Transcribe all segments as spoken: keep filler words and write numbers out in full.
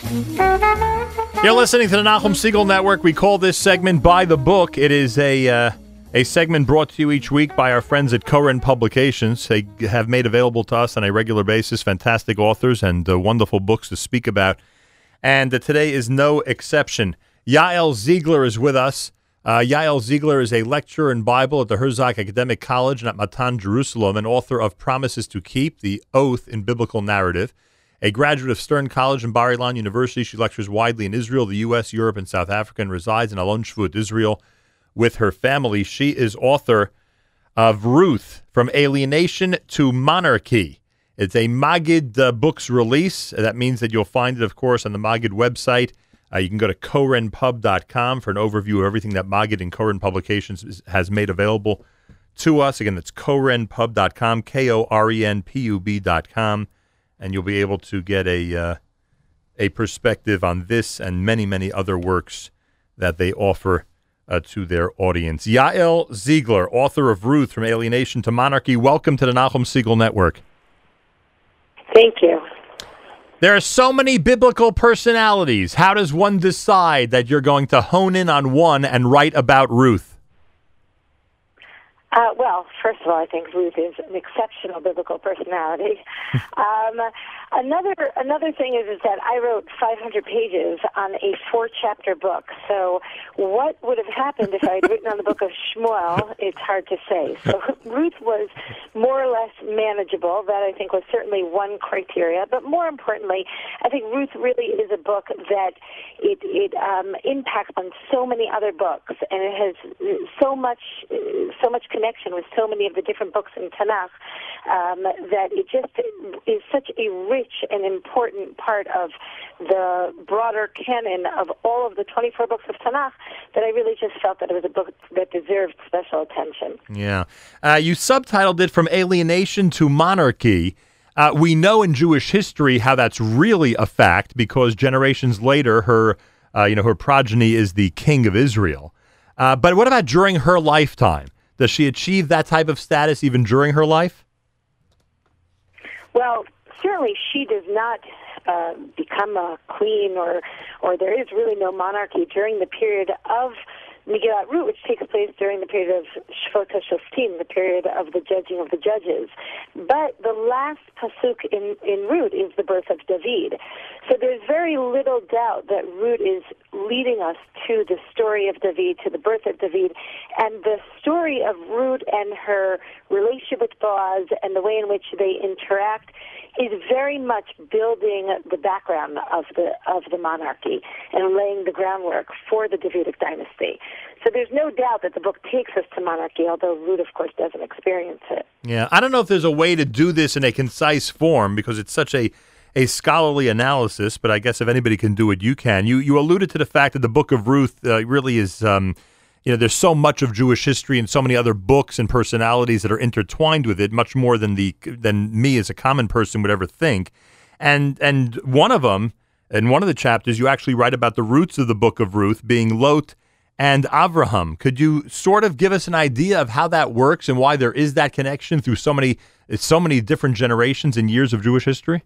You're listening to the Nachum Segal Network. We call this segment By the Book. It is a uh, a segment brought to you each week by our friends at Koren Publications. They have made available to us on a regular basis fantastic authors and uh, wonderful books to speak about. And uh, today is no exception. Yael Ziegler is with us. Uh, Yael Ziegler is a lecturer in Bible at the Herzog Academic College and at Matan, Jerusalem, and author of Promises to Keep, The Oath in Biblical Narrative. A graduate of Stern College and Bar Ilan University, she lectures widely in Israel, the U S, Europe, and South Africa, and resides in Alon Shvut, Israel, with her family. She is author of Ruth, From Alienation to Monarchy. It's a Magid uh, Books release. That means that you'll find it, of course, on the Magid website. Uh, you can go to koren pub dot com for an overview of everything that Magid and Koren Publications is, has made available to us. Again, that's koren pub dot com, K O R E N P U B dot com. And you'll be able to get a uh, a perspective on this and many, many other works that they offer uh, to their audience. Yael Ziegler, author of Ruth, From Alienation to Monarchy. Welcome to the Nachum Segal Network. Thank you. There are so many biblical personalities. How does one decide that you're going to hone in on one and write about Ruth? Uh, well, first of all, I think Ruth is an exceptional biblical personality. um, another another thing is, is that I wrote five hundred pages on a four-chapter book. So what would have happened if I had written on the book of Shmuel, it's hard to say. So Ruth was more or less manageable. That, I think, was certainly one criteria. But more importantly, I think Ruth really is a book that it, it um, impacts on so many other books, and it has so much, so much connection with so many of the different books in Tanakh um, that it just is such a rich and important part of the broader canon of all of the twenty-four books of Tanakh that I really just felt that it was a book that deserved special attention. Yeah. Uh, you subtitled it From Alienation to Monarchy. Uh, we know in Jewish history how that's really a fact because generations later her, uh, you know, her progeny is the king of Israel. Uh, but what about during her lifetime? Does she achieve that type of status even during her life? Well, certainly she does not uh, become a queen, or or there is really no monarchy during the period of Megillat Ruth, which takes place during the period of Shvot HaShoftim, the period of the judging of the judges. But the last pasuk in, in Ruth is the birth of David. So there's very little doubt that Ruth is leading us to the story of David, to the birth of David, and the story of Ruth and her relationship with Boaz and the way in which they interact is very much building the background of the of the monarchy and laying the groundwork for the Davidic dynasty. So there's no doubt that the book takes us to monarchy, although Ruth, of course, doesn't experience it. Yeah, I don't know if there's a way to do this in a concise form because it's such a, a scholarly analysis, but I guess if anybody can do it, you can. You you alluded to the fact that the book of Ruth uh, really is, um, you know, there's so much of Jewish history and so many other books and personalities that are intertwined with it, much more than the than me as a common person would ever think. And and one of them, in one of the chapters, you actually write about the roots of the book of Ruth being Lot and Avraham. Could you sort of give us an idea of how that works and why there is that connection through so many so many different generations and years of Jewish history?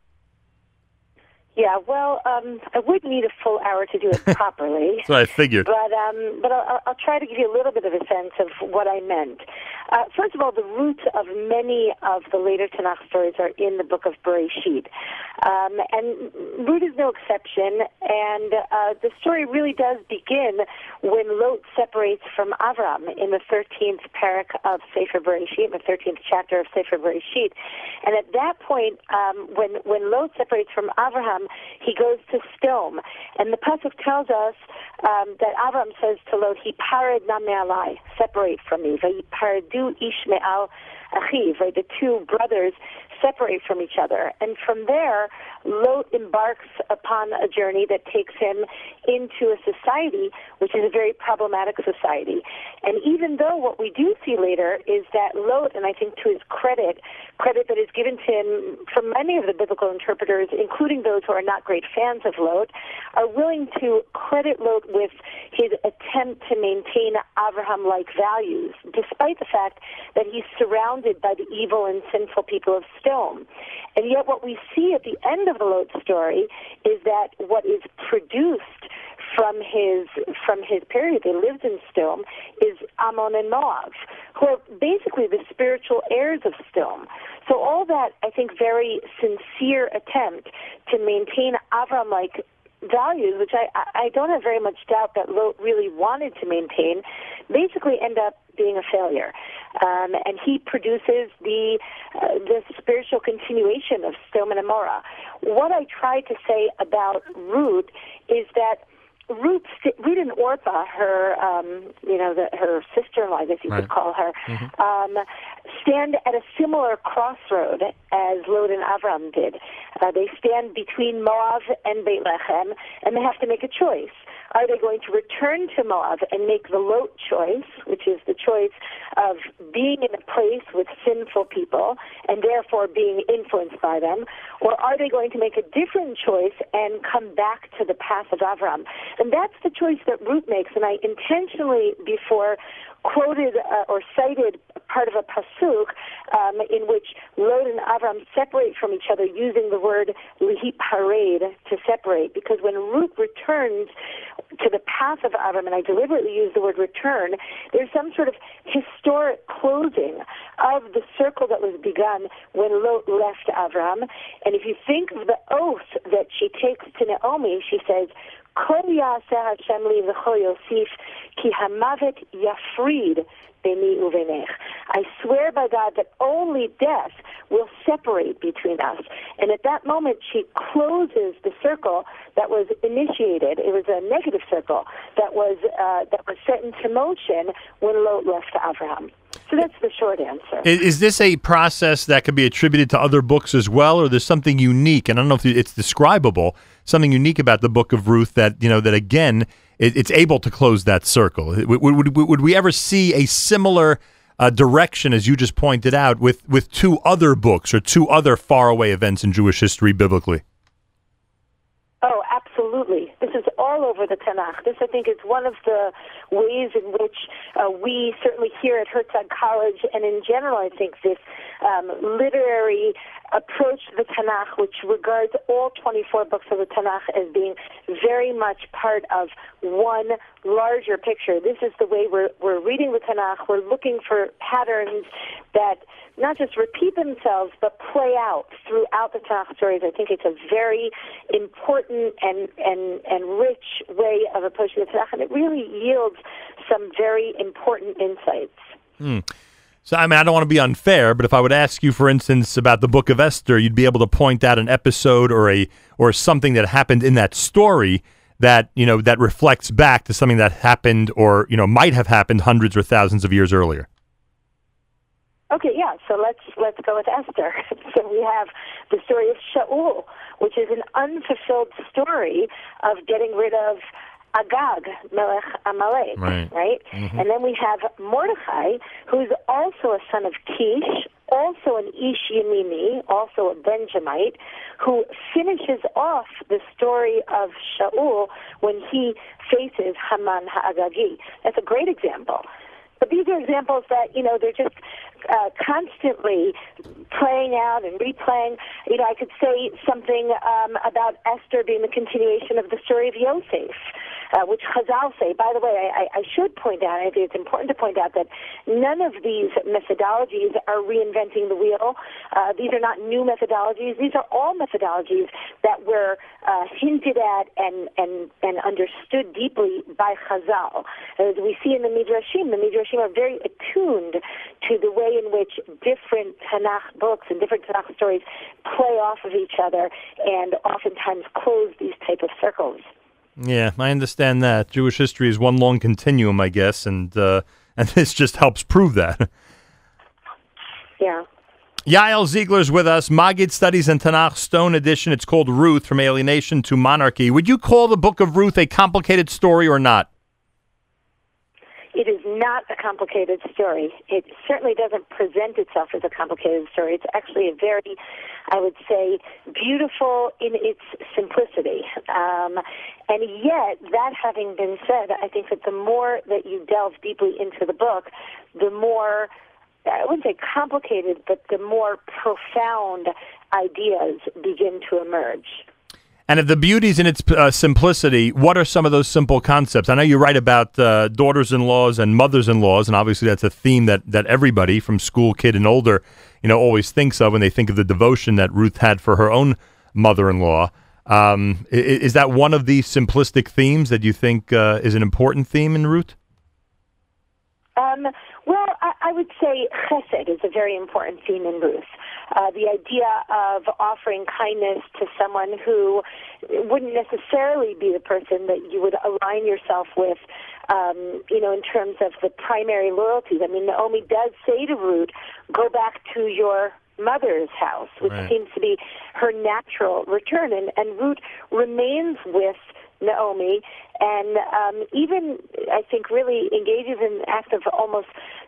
Yeah, well, um, I would need a full hour to do it properly. That's what I figured. But um, but I'll, I'll try to give you a little bit of a sense of what I meant. Uh, first of all, the roots of many of the later Tanakh stories are in the book of Bereshit. Um, and Ruth is no exception, and uh, the story really does begin when Lot separates from Avram in the thirteenth parak of Sefer Bereshit, in the thirteenth chapter of Sefer Bereshit. And at that point, um, when, when Lot separates from Avraham, he goes to Sdom. And the pasuk tells us um, that Avram says to Lot, "Hipared na me'alai, separate from me. Vayipardu ish me'al achiv," right? The two brothers separate from each other. And from there, Lot embarks upon a journey that takes him into a society which is a very problematic society. And even though what we do see later is that Lot, and I think to his credit, credit that is given to him from many of the biblical interpreters, including those who are not great fans of Lot, are willing to credit Lot with his attempt to maintain Avraham-like values, despite the fact that he's surrounded by the evil and sinful people of Sodom. stone. And yet what we see at the end of the Lot story is that what is produced from his from his period they lived in Sdom is Ammon and Moab, who are basically the spiritual heirs of Sdom. So all that, I think, very sincere attempt to maintain Avram-like values, which I, I don't have very much doubt that Lot really wanted to maintain, basically end up being a failure. Um, and he produces the uh, the spiritual continuation of Sdom and Amorah. What I try to say about Ruth is that Ruth, Ruth and Orpah, her, um, you know, the, her sister-in-law, I guess you right. could call her, mm-hmm. um, stand at a similar crossroad as Lot and Avram did. Uh, they stand between Moab and Beit Lechem, and they have to make a choice. Are they going to return to Moab and make the Lot choice, which is the choice of being in a place with sinful people and therefore being influenced by them, or are they going to make a different choice and come back to the path of Avram? And that's the choice that Ruth makes, and I intentionally, before quoted uh, or cited part of a pasuk um, in which Lot and Avram separate from each other using the word lihipared, to separate, because when Ruth returns to the path of Avram, and I deliberately use the word return, there's some sort of historic closing of the circle that was begun when Lot left Avram. And if you think of the oath that she takes to Naomi, she says, Kol yaseh Hashem li v'chol yosif ki hamavet yafrid beni uvenech. I swear by God that only death will separate between us. And at that moment, she closes the circle that was initiated. It was a negative circle that was uh, that was set into motion when Lot left Avraham. So that's the short answer. Is this a process that could be attributed to other books as well, or there's something unique? And I don't know if it's describable, something unique about the Book of Ruth that, you know, that again, it, it's able to close that circle. Would, would, would we ever see a similar uh, direction, as you just pointed out, with, with two other books or two other faraway events in Jewish history biblically? Oh, absolutely. This is all over the Tanakh. This, I think, is one of the ways in which uh, we, certainly here at Herzog College, and in general, I think this um, literary approach to the Tanakh, which regards all twenty-four books of the Tanakh as being very much part of one larger picture. This is the way we're, we're reading the Tanakh. We're looking for patterns that not just repeat themselves, but play out throughout the Tanakh stories. I think it's a very important and, and, and rich way of approaching the Tanakh, and it really yields some very important insights. Hmm. So, I mean, I don't want to be unfair, but if I would ask you, for instance, about the Book of Esther, you'd be able to point out an episode or a or something that happened in that story that, you know, that reflects back to something that happened or, you know, might have happened hundreds or thousands of years earlier. Okay, yeah, so let's let's go with Esther. So we have the story of Shaul, which is an unfulfilled story of getting rid of Agag, Melech Amalek, right? right? Mm-hmm. And then we have Mordechai, who's also a son of Kish, also an Ish Yemini, also a Benjamite, who finishes off the story of Shaul when he faces Haman Ha'agagi. That's a great example. But these are examples that, you know, they're just uh, constantly playing out and replaying. You know, I could say something um, about Esther being the continuation of the story of Yosef, uh, which Chazal say. By the way, I, I should point out, I think it's important to point out that none of these methodologies are reinventing the wheel. Uh, these are not new methodologies. These are all methodologies that were uh, hinted at and, and, and understood deeply by Chazal. As we see in the Midrashim, the Midrashim are very attuned to the way in which different Tanakh books and different Tanakh stories play off of each other and oftentimes close these type of circles. Yeah, I understand that. Jewish history is one long continuum, I guess, and uh, and this just helps prove that. Yeah. Yael Ziegler's with us, Maggid Studies in Tanakh, Stone Edition. It's called Ruth, From Alienation to Monarchy. Would you call the Book of Ruth a complicated story or not? It is not a complicated story. It certainly doesn't present itself as a complicated story. It's actually a very, I would say, beautiful in its simplicity. Um, and yet, that having been said, I think that the more that you delve deeply into the book, the more I wouldn't say complicated, but the more profound ideas begin to emerge. And if the beauty's in its uh, simplicity, what are some of those simple concepts? I know you write about uh, daughters-in-laws and mothers-in-laws, and obviously that's a theme that, that everybody from school kid and older, you know, always thinks of when they think of the devotion that Ruth had for her own mother-in-law. Um, is, is that one of the simplistic themes that you think uh, is an important theme in Ruth? Um, well, I, I would say chesed is a very important theme in Ruth. Uh, the idea of offering kindness to someone who wouldn't necessarily be the person that you would align yourself with, um, you know, in terms of the primary loyalties. I mean, Naomi does say to Ruth, go back to your mother's house, which right. seems to be her natural return. And, and Ruth remains with Naomi, and um, even, I think, really engages in an act of almost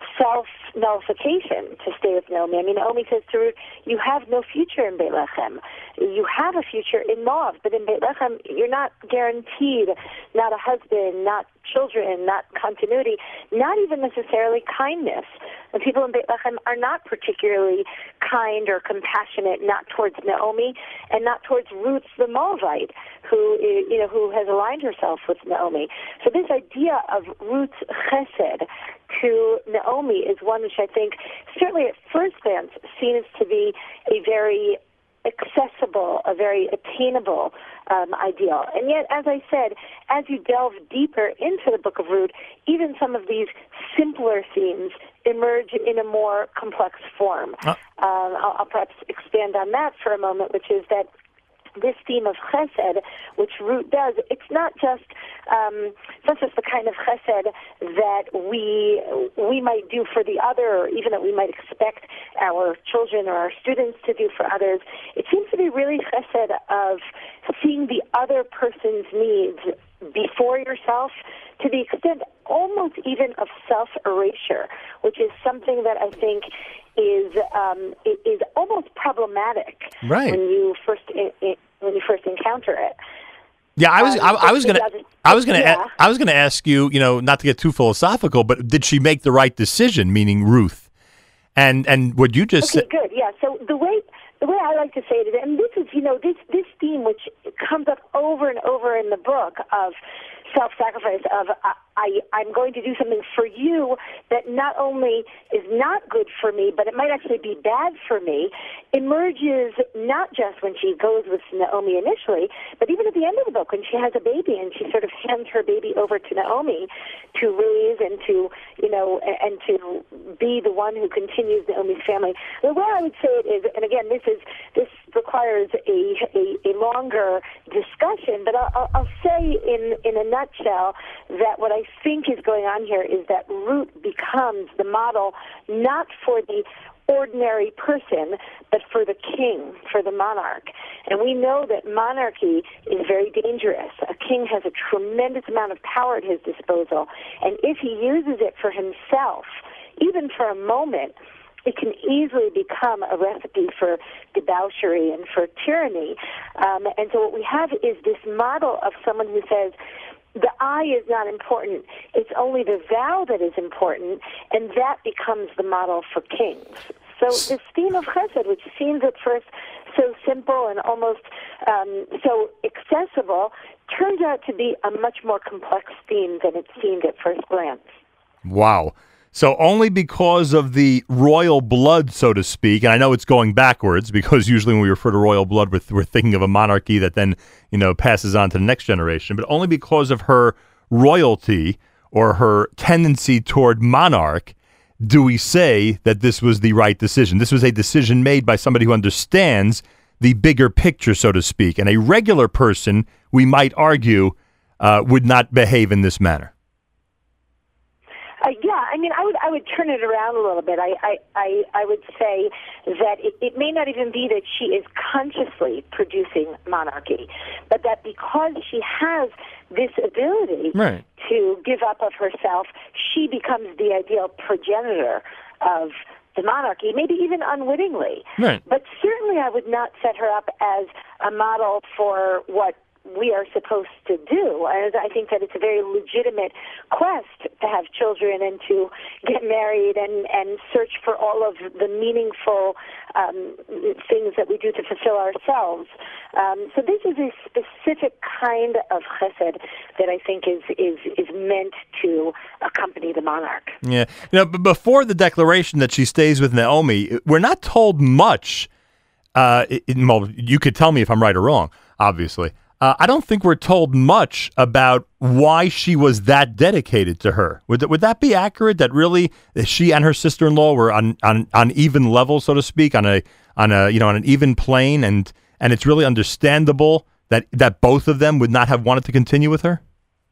self-nullification to stay with Naomi. I mean, Naomi says to Ruth, you have no future in Beit Lechem. You have a future in Moab, but in Beit Lechem, you're not guaranteed not a husband, not children, not continuity, not even necessarily kindness. And people in Beit Lechem are not particularly kind or compassionate, not towards Naomi and not towards Ruth the Moabite, who is, you know, who has aligned herself with Naomi. So this idea of Ruth's chesed to Naomi is one which I think, certainly at first glance, seems to be a very accessible, a very attainable um, ideal. And yet, as I said, as you delve deeper into the book of Ruth, even some of these simpler themes emerge in a more complex form. Uh. Um, I'll, I'll perhaps expand on that for a moment, which is that this theme of chesed, which Ruth does, it's not just um, it's not just the kind of chesed that we we might do for the other, or even that we might expect our children or our students to do for others. It seems to be really chesed of seeing the other person's needs before yourself, to the extent almost even of self-erasure, which is something that I think is um, is almost problematic right. when you first in, in, when you first encounter it. Yeah, I was um, I, I was gonna I was gonna yeah. I was gonna ask you, you know, not to get too philosophical, but did she make the right decision? Meaning Ruth, and and what you just okay, said. good, yeah. So the way the way I like to say it, and this is you know this this theme which comes up over and over in the book of self-sacrifice, of uh, I, I'm going to do something for you that not only is not good for me, but it might actually be bad for me, emerges not just when she goes with Naomi initially, but even at the end of the book when she has a baby and she sort of hands her baby over to Naomi to raise and to, you know, and to be the one who continues Naomi's family. The way I would say it is, and again, this is this requires a, a, a longer discussion, but I'll, I'll say in, in a nutshell that what I think is going on here is that Ruth becomes the model not for the ordinary person, but for the king, for the monarch. And we know that monarchy is very dangerous. A king has a tremendous amount of power at his disposal, and if he uses it for himself, even for a moment, it can easily become a recipe for debauchery and for tyranny. Um, and so what we have is this model of someone who says, the I is not important. It's only the thou that is important, and that becomes the model for kings. So this theme of chesed, which seems at first so simple and almost um, so accessible, turns out to be a much more complex theme than it seemed at first glance. Wow. So only because of the royal blood, so to speak, and I know it's going backwards because usually when we refer to royal blood, we're, we're thinking of a monarchy that then, you know, passes on to the next generation, but only because of her royalty or her tendency toward monarch do we say that this was the right decision. This was a decision made by somebody who understands the bigger picture, so to speak, and a regular person, we might argue, uh, would not behave in this manner. Uh, yeah, I mean, I would I would turn it around a little bit. I I, I, I would say that it, it may not even be that she is consciously producing monarchy, but that because she has this ability right. to give up of herself, she becomes the ideal progenitor of the monarchy, maybe even unwittingly. Right. But certainly I would not set her up as a model for what we are supposed to do. And I think that it's a very legitimate quest to have children and to get married and, and search for all of the meaningful um, things that we do to fulfill ourselves. Um, so this is a specific kind of chesed that I think is, is, is meant to accompany the monarch. Yeah. You know, but before the declaration that she stays with Naomi, we're not told much. Uh, it, well, you could tell me if I'm right or wrong, obviously. Uh, I don't think we're told much about why she was that dedicated to her. Would that, would that be accurate? That really she and her sister-in-law were on, on, on even level, so to speak, on a on a you know on an even plane, and and it's really understandable that that both of them would not have wanted to continue with her.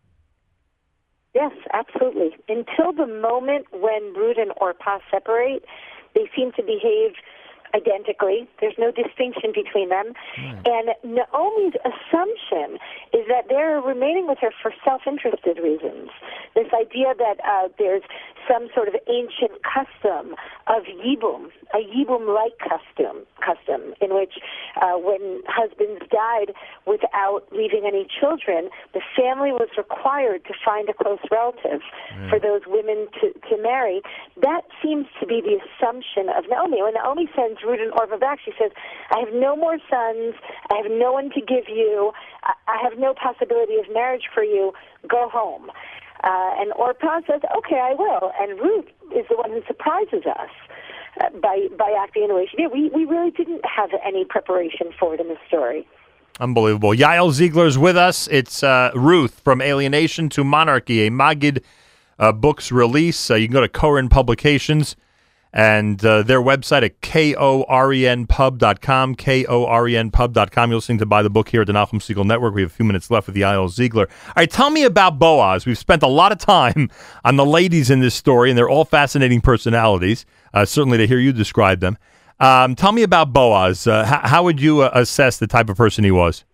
Yes, absolutely. Until the moment when Ruth and Orpah separate, they seem to behave identically. There's no distinction between them. Mm. And Naomi's assumption is that they're remaining with her for self-interested reasons. This idea that uh, there's some sort of ancient custom of yibum, a yibum-like custom, custom in which uh, when husbands died without leaving any children, the family was required to find a close relative mm. for those women to, to marry. That seems to be the assumption of Naomi. When Naomi sends Ruth and Orpah back, she says, I have no more sons, I have no one to give you, I, I have no possibility of marriage for you, go home. Uh, and Orpah says, okay, I will. And Ruth is the one who surprises us uh, by by acting in the way she did. We, we really didn't have any preparation for it in the story. Unbelievable. Yael Ziegler's with us. It's uh, Ruth, From Alienation to Monarchy, a Maggid uh, Books release. Uh, you can go to Koren Publications and uh, their website at koren pub dot com, koren pub dot com. You're listening to Buy the Book here at the Nachum Segal Network. We have a few minutes left with Yael Ziegler. All right, tell me about Boaz. We've spent a lot of time on the ladies in this story, and they're all fascinating personalities, uh, certainly to hear you describe them. Um, tell me about Boaz. Uh, how, how would you uh, assess the type of person he was?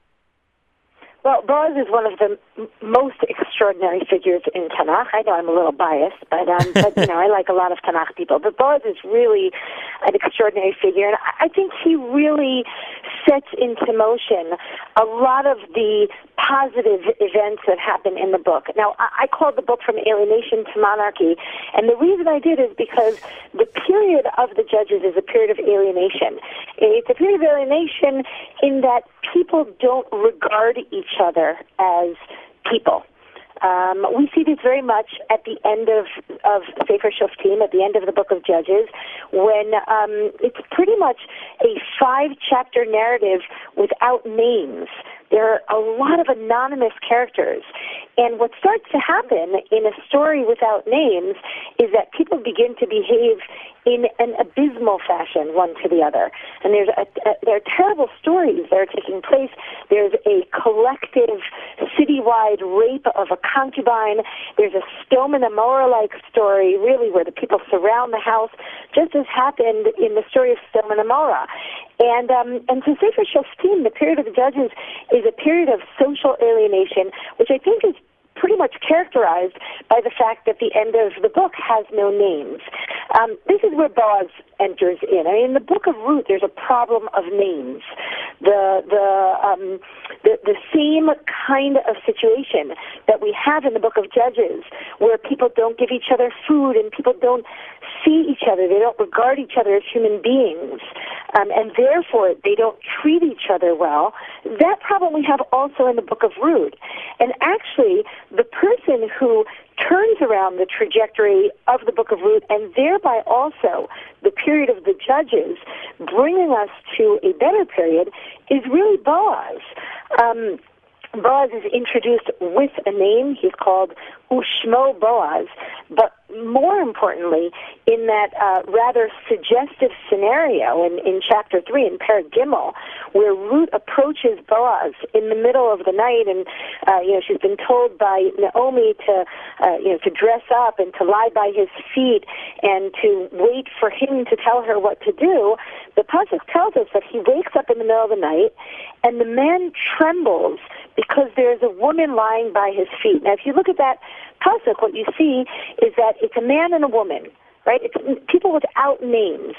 Well, Boaz is one of the m- most extraordinary figures in Tanakh. I know I'm a little biased, but, um, but you know, I like a lot of Tanakh people. But Boaz is really an extraordinary figure, and I, I think he really sets into motion a lot of the positive events that happen in the book. Now, I, I called the book From Alienation to Monarchy, and the reason I did is because the period of the Judges is a period of alienation. It's a period of alienation in that people don't regard each other as people. Um, we see this very much at the end of, of Sefer Shoftim, at the end of the book of Judges, when um, it's pretty much a five-chapter narrative without names. There are a lot of anonymous characters. And what starts to happen in a story without names is that people begin to behave in an abysmal fashion, one to the other. And there's a, a, there are terrible stories that are taking place. There's a collective, citywide rape of a concubine. There's a Sodom and Gomorrah-like story, really, where the people surround the house, just as happened in the story of Sodom and Gomorrah. And um, and so Sefer Shoftim, the period of the Judges, is a period of social alienation, which I think is pretty much characterized by the fact that the end of the book has no names. Um, this is where Boaz enters in. I mean, in the book of Ruth, there's a problem of names. The the um, the, the same kind of situation that we have in the book of Judges, where people don't give each other food and people don't see each other, they don't regard each other as human beings, um, and therefore they don't treat each other well. That problem we have also in the book of Ruth. And actually, the person who turns around the trajectory of the book of Ruth, and thereby also the period of the Judges, bringing us to a better period, is really Boaz. Um, Boaz is introduced with a name. He's called Ushmo Boaz, but more importantly, in that uh, rather suggestive scenario in, in chapter three, in Perek Gimel, where Ruth approaches Boaz in the middle of the night, and uh, you know she's been told by Naomi to uh, you know to dress up and to lie by his feet and to wait for him to tell her what to do. The pasuk tells us that he wakes up in the middle of the night, and the man trembles because there's a woman lying by his feet. Now, if you look at that pasuk, what you see is that it's a man and a woman, right? It's people without names.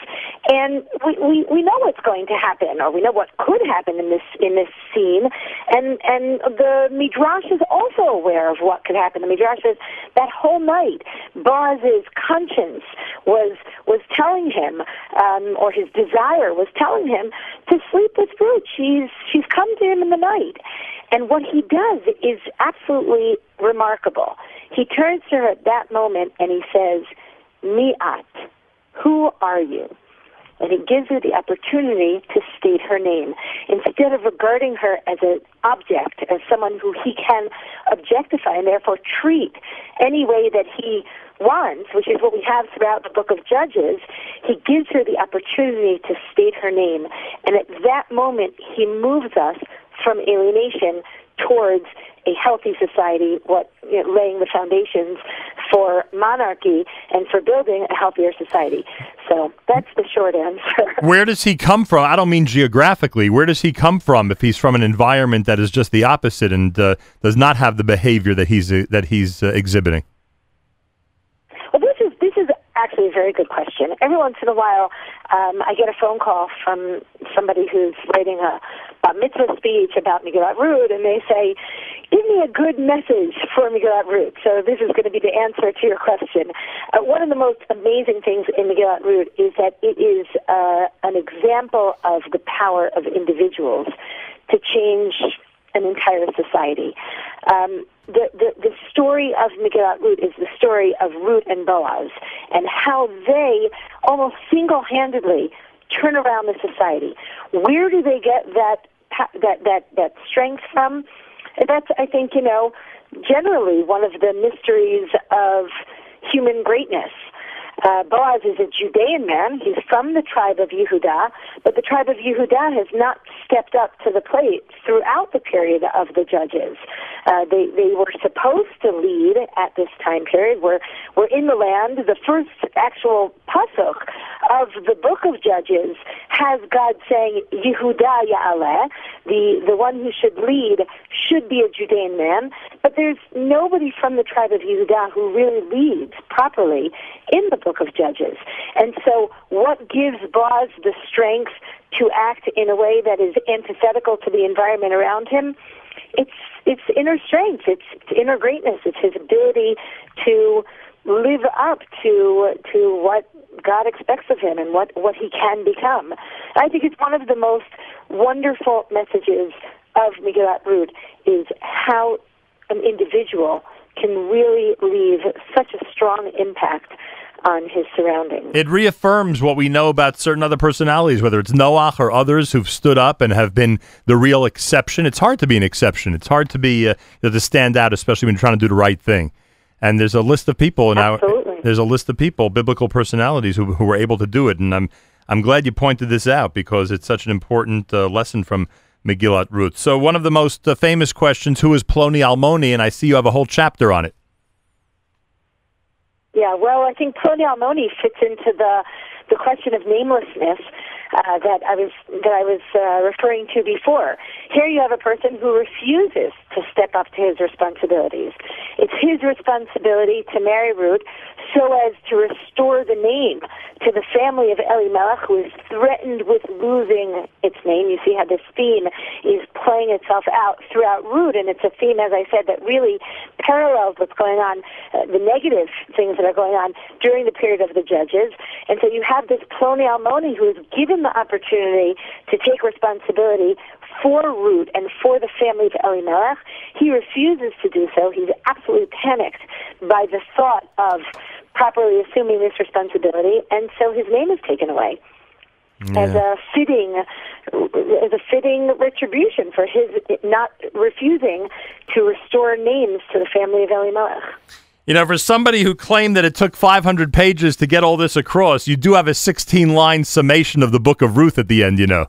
And we, we, we know what's going to happen, or we know what could happen in this in this scene. And and the Midrash is also aware of what could happen. The Midrash says that whole night, Boaz's conscience was was telling him, um, or his desire was telling him to sleep with Ruth. She's she's come to him in the night. And what he does is absolutely remarkable. He turns to her at that moment and he says, Mi'at, who are you? And he gives her the opportunity to state her name. Instead of regarding her as an object, as someone who he can objectify and therefore treat any way that he wants, which is what we have throughout the book of Judges, he gives her the opportunity to state her name. And at that moment, he moves us from alienation towards a healthy society, what you know, laying the foundations for monarchy and for building a healthier society. So that's the short answer. Where does he come from? I don't mean geographically. Where does he come from if he's from an environment that is just the opposite and uh, does not have the behavior that he's uh, that he's uh, exhibiting? Well, this is this is actually a very good question. Every once in a while, um, I get a phone call from somebody who's writing a, a mitzvah speech about Megillat Ruth, and they say, give me a good message for Megillat Ruth. So this is going to be the answer to your question. Uh, one of the most amazing things in Megillat Ruth is that it is uh, an example of the power of individuals to change an entire society. Um, the, the, the story of Megillat Ruth is the story of Ruth and Boaz and how they almost single-handedly turn around the society. Where do they get that that that, that strength from? That's, I think, you know, generally one of the mysteries of human greatness. Uh, Boaz is a Judean man. He's from the tribe of Yehudah, but the tribe of Yehudah has not stepped up to the plate throughout the period of the Judges. Uh, they they were supposed to lead at this time period. We're, we're in the land. The first actual pasuk of the book of Judges has God saying, Yehudah Ya'aleh, the, the one who should lead should be a Judean man, but there's nobody from the tribe of Yehudah who really leads properly in the book of Judges. And so what gives Boaz the strength to act in a way that is antithetical to the environment around him? It's it's inner strength, it's, it's inner greatness, it's his ability to live up to to what God expects of him and what, what he can become. I think it's one of the most wonderful messages of Megillat Ruth is how an individual can really leave such a strong impact on his surroundings. It reaffirms what we know about certain other personalities, whether it's Noach or others who've stood up and have been the real exception. It's hard to be an exception. It's hard to be uh, to stand out, especially when you're trying to do the right thing. And there's a list of people now. There's a list of people, biblical personalities, who who were able to do it. And I'm I'm glad you pointed this out because it's such an important uh, lesson from Megillat Ruth. So one of the most uh, famous questions: who is Ploni Almoni? And I see you have a whole chapter on it. Yeah, well, I think Ploni Almoni fits into the the question of namelessness uh, that I was that I was uh, referring to before. Here you have a person who refuses to step up to his responsibilities. It's his responsibility to marry Ruth so as to restore the name to the family of Elimelech, who is threatened with losing its name. You see how this theme is playing itself out throughout Ruth, and it's a theme, as I said, that really parallels what's going on, uh, the negative things that are going on during the period of the Judges. And so you have this Ploni Almoni who is given the opportunity to take responsibility for Ruth and for the family of Elimelech. He refuses to do so. He's absolutely panicked by the thought of properly assuming this responsibility, and so his name is taken away yeah. as a fitting, as a fitting retribution for his not refusing to restore names to the family of Elimelech. You know, for somebody who claimed that it took five hundred pages to get all this across, you do have a sixteen-line summation of the Book of Ruth at the end, you know.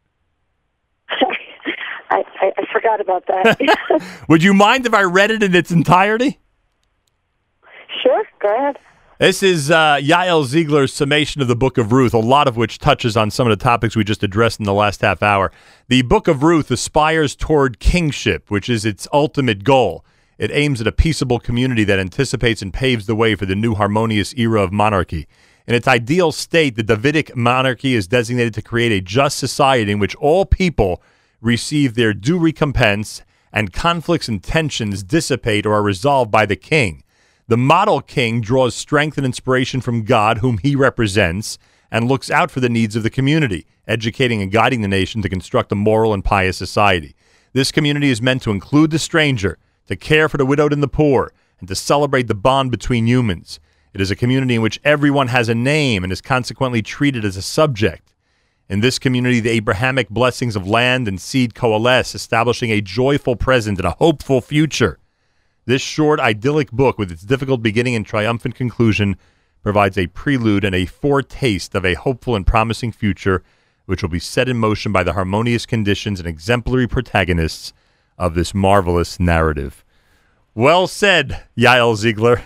I, I, I forgot about that. Would you mind if I read it in its entirety? Sure, go ahead. This is uh, Yael Ziegler's summation of the Book of Ruth, a lot of which touches on some of the topics we just addressed in the last half hour. The Book of Ruth aspires toward kingship, which is its ultimate goal. It aims at a peaceable community that anticipates and paves the way for the new harmonious era of monarchy. In its ideal state, the Davidic monarchy is designated to create a just society in which all people receive their due recompense and conflicts and tensions dissipate or are resolved by the king. The model king draws strength and inspiration from God, whom he represents, and looks out for the needs of the community, educating and guiding the nation to construct a moral and pious society. This community is meant to include the stranger, to care for the widowed and the poor, and to celebrate the bond between humans. It is a community in which everyone has a name and is consequently treated as a subject. In this community, the Abrahamic blessings of land and seed coalesce, establishing a joyful present and a hopeful future. This short, idyllic book, with its difficult beginning and triumphant conclusion, provides a prelude and a foretaste of a hopeful and promising future, which will be set in motion by the harmonious conditions and exemplary protagonists of this marvelous narrative. Well said, Yael Ziegler.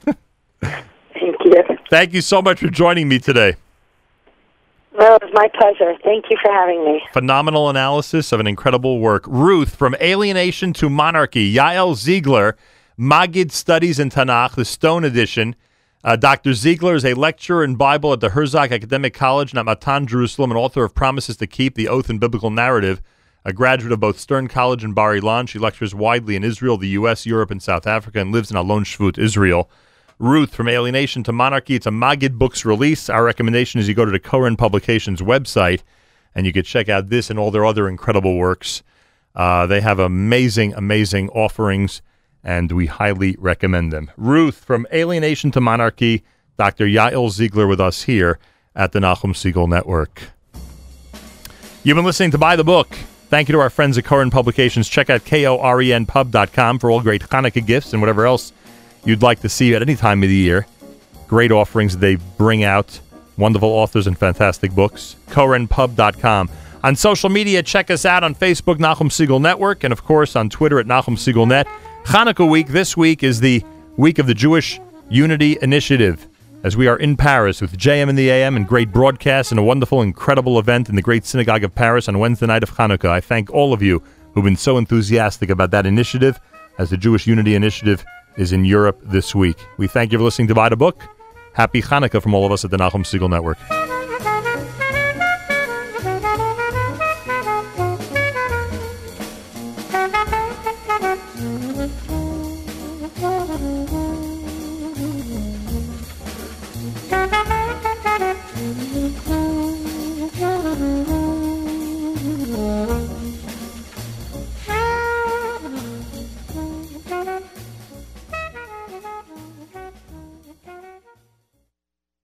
Thank you. Thank you so much for joining me today. Well, it was my pleasure. Thank you for having me. Phenomenal analysis of an incredible work. Ruth, From Alienation to Monarchy. Yael Ziegler, Maggid Studies in Tanakh, the Stone Edition. Uh, Doctor Ziegler is a lecturer in Bible at the Herzog Academic College in Matan, Jerusalem, and author of Promises to Keep, The Oath and Biblical Narrative. A graduate of both Stern College and Bar Ilan, she lectures widely in Israel, the U S, Europe, and South Africa, and lives in Alon Shvut, Israel. Ruth, From Alienation to Monarchy. It's a Maggid Books release. Our recommendation is you go to the Koren Publications website, and you can check out this and all their other incredible works. Uh, they have amazing, amazing offerings, and we highly recommend them. Ruth, From Alienation to Monarchy. Doctor Yael Ziegler with us here at the Nachum Segal Network. You've been listening to Buy the Book. Thank you to our friends at Koren Publications. Check out K O R E N pub dot com for all great Hanukkah gifts and whatever else you'd like to see at any time of the year. Great offerings that they bring out. Wonderful authors and fantastic books. Koren pub dot com. On social media, check us out on Facebook, Nachum Segal Network, and of course on Twitter at Nachum Segal Net. Hanukkah week this week is the week of the Jewish Unity Initiative, as we are in Paris with J M in the A M and great broadcasts and a wonderful, incredible event in the Great Synagogue of Paris on Wednesday night of Hanukkah. I thank all of you who've been so enthusiastic about that initiative, as the Jewish Unity Initiative is in Europe this week. We thank you for listening to Buy the Book. Happy Hanukkah from all of us at the Nachum Segal Network. Thank you.